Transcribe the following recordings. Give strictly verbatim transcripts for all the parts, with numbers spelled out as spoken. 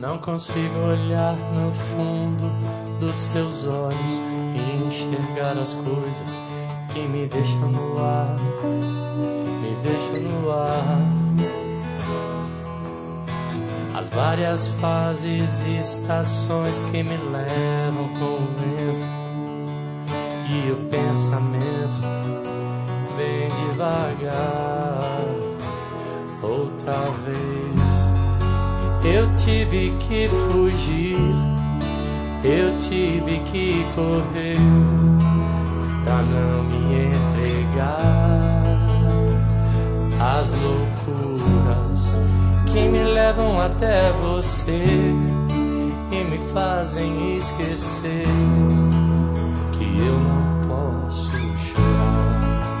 Não consigo olhar no fundo dos teus olhos e enxergar as coisas que me deixam no ar, me deixam no ar. As várias fases e estações que me levam com o vento e o pensamento bem devagar. Outra vez eu tive que fugir, eu tive que correr pra não me entregar às loucuras que me levam até você e me fazem esquecer que eu não posso chorar.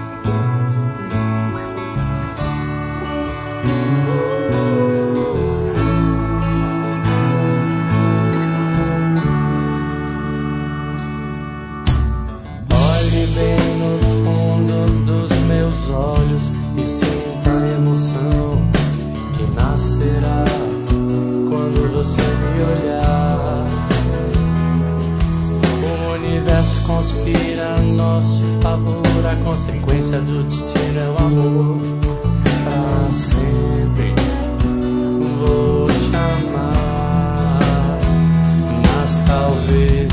Olhe bem no fundo dos meus olhos e sinta a emoção que nascerá quando você me olhar. O universo conspira a nosso favor, a consequência do destino é o amor. Pra sempre vou te amar, mas talvez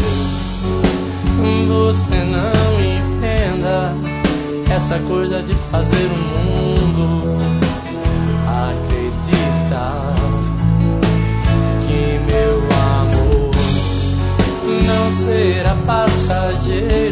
você não entenda essa coisa de fazer o mundo acreditar que meu amor não será passageiro.